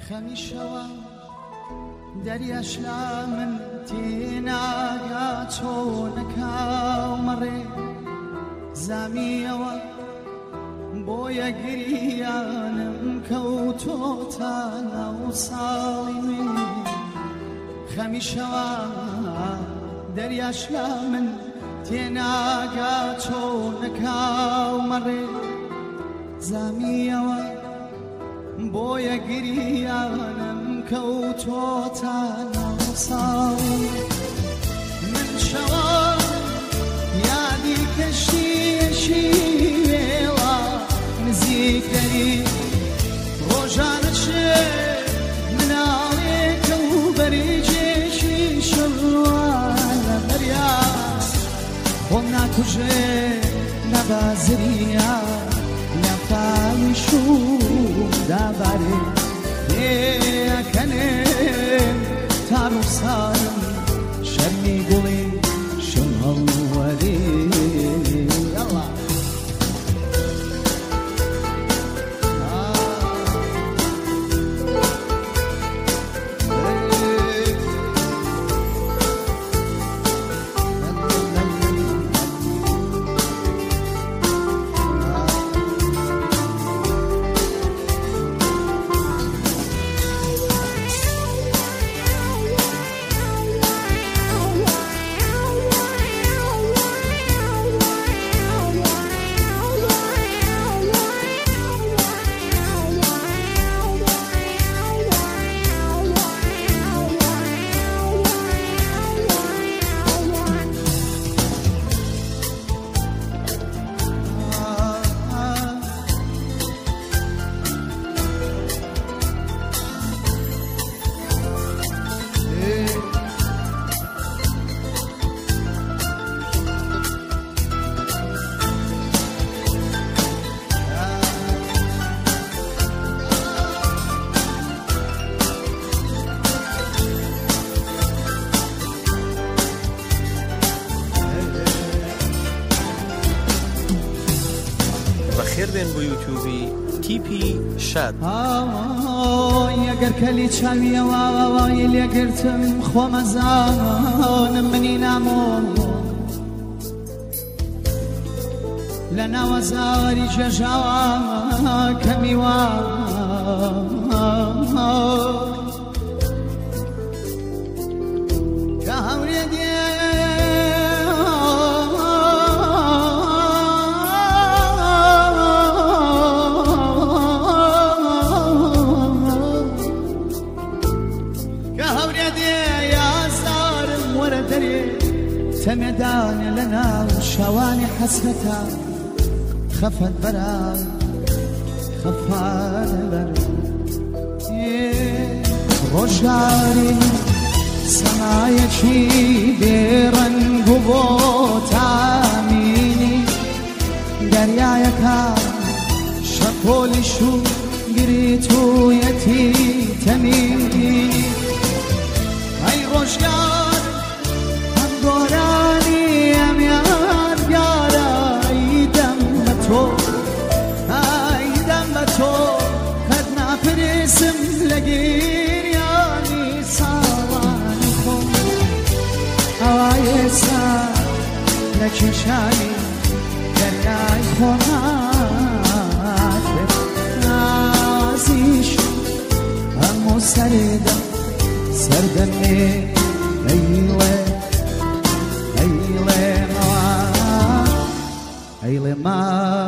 خەمیشەوە دەریاش لا من تێناگا چۆنەکاو مەڕێ زامیەوە بۆیە گریانم کەوتۆتە ناو ساڵی من خەمیشەوە دەریاش لا من تێناگا چۆنەکاو مەڕێ زامیەوە بۆیە گریانم کەوتۆتە ناو ساڵی من شەوە یادی کەشتیەشی وێڵە نزیکتەری ڕۆژانە چێ مناڵێکە و بەریجێشی شەڕوە لە بەریا خۆم ناکوژێ نەبازریە لە پاویشوم دابارێ لێکەنێم تا ڕووسارم شەرمی گوڵی شەمەڵوەری خێر بێن بۆ یوتیوبی تیپی شاد ئەگەر کەلی چاویەوەوای لێگرتم خۆمەزانم منی نامۆ لە ناوە زاری ژێژاوە کەمیوە کە هەورێ دێ تەمێدانە لە ناو شەوانی حەسرەتە خەفەت بەرە خەفانە بەرە ڕۆژگاری سەمایەکی بێڕەنگ و بۆ تامینی دەریایەکە شەپۆلیش و گریتوویەتی تەمینی ئەی ڕۆژگار گۆرانی ئەمیان یارە ئەیدەم بە تۆ ئەیدەم بە تۆ قەت ناپرسم لە گریانی ساڵانی خۆم ئەوای ئێستا لە کێشانی دەریای خۆمات نازیش هەموو سەردەم سەردەمێ ئەیڵێ Ailema